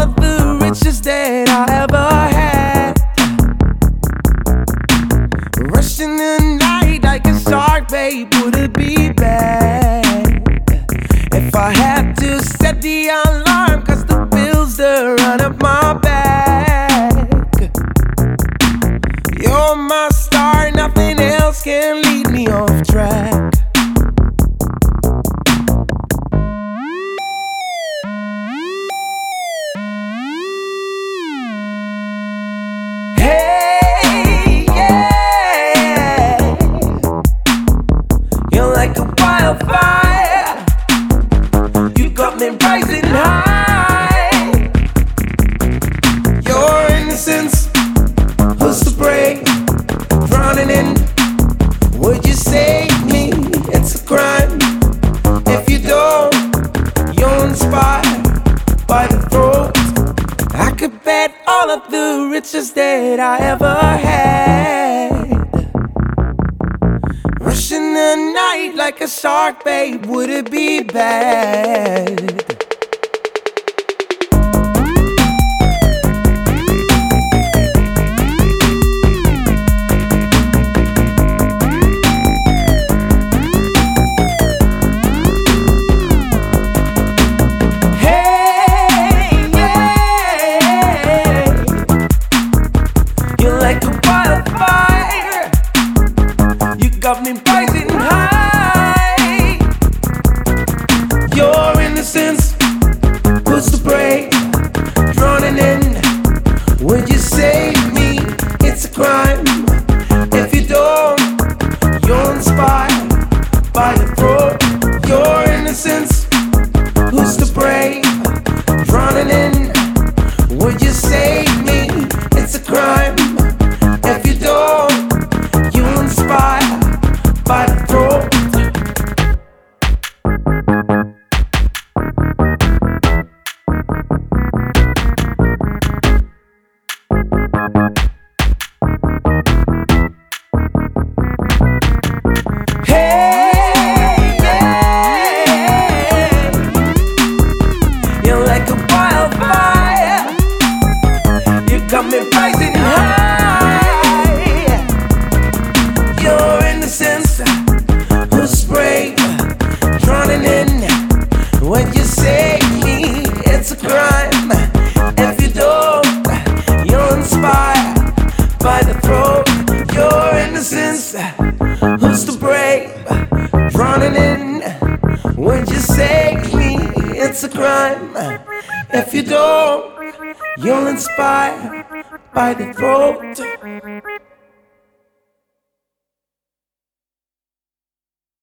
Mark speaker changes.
Speaker 1: of the riches that I ever had. Rushing the night like a shark, babe, would it be bad if I had to set the alarm, cause the bills that run up my back? You're my star, nothing else can lead me off track. Hey, yeah, you're like a wildfire, you got me rising high. Your innocence, who's to break? Drowning in, would you save me? It's a crime if you don't. You're inspired by the throat. I could bet all of the riches that I ever had. Rushing the night like a shark, babe, would it be bad? Like a wildfire, you got me rising high. Your innocence was to break, drowning in, would you save me? It's a crime if you don't. You're inspired by the throat. Your innocence was to break, drowning in, would you save me? It's a crime if you don't. You inspire by the throat. Hey, yeah, you're like a wildfire, you got me rising high. Your innocence will spray, drowning in, when you save me, it's a crime if you don't. You're inspired by the throat. Your innocence who's to brave, drowning in, when you save me, it's a crime if you don't. You're inspired by the throat.